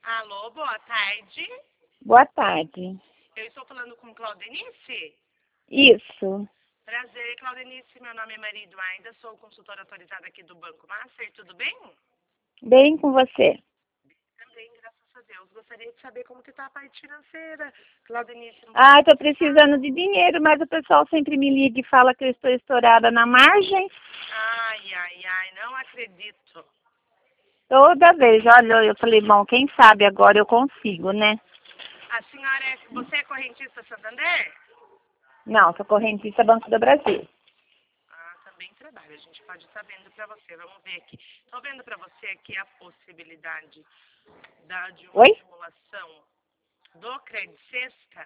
Alô, boa tarde. Boa tarde. Eu estou falando com Claudenice? Isso. Prazer, Claudenice. Meu nome é Maria Eduarda, sou consultora autorizada aqui do Banco Master. Tudo bem? Bem com você. Também, graças a Deus. Gostaria de saber como que está a parte financeira. Claudenice, não Ah, estou pode falar? precisando de dinheiro, mas o pessoal sempre me liga e fala que eu estou estourada na margem. Ai, ai, ai, não acredito. Toda vez, olha, eu falei, bom, quem sabe agora eu consigo, né? A senhora você é correntista Santander? Não, sou correntista Banco do Brasil. Ah, também trabalho. A gente pode estar vendo para você. Vamos ver aqui. Estou vendo para você aqui a possibilidade de uma Oi? simulação do Credit Sexta.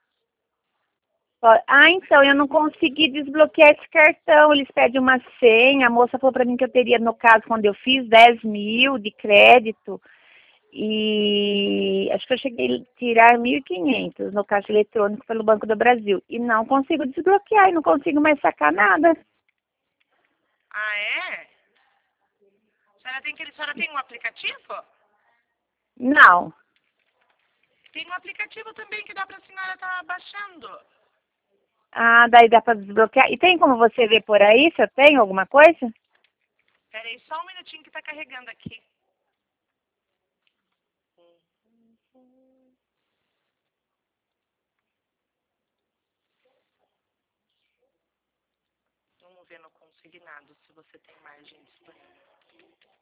Ah, então, eu não consegui desbloquear esse cartão. Eles pedem uma senha. A moça falou para mim que eu teria, no caso, quando eu fiz 10 mil de crédito. E acho que eu cheguei a tirar 1.500 no caixa eletrônico pelo Banco do Brasil. E não consigo desbloquear e não consigo mais sacar nada. Ah, é? A senhora tem um aplicativo? Não. Tem um aplicativo também que dá para a senhora estar baixando. Ah, daí dá para desbloquear. E tem como você ver por aí se eu tenho alguma coisa? Peraí, só um minutinho que está carregando aqui. Vamos ver no consignado se você tem margem disponível.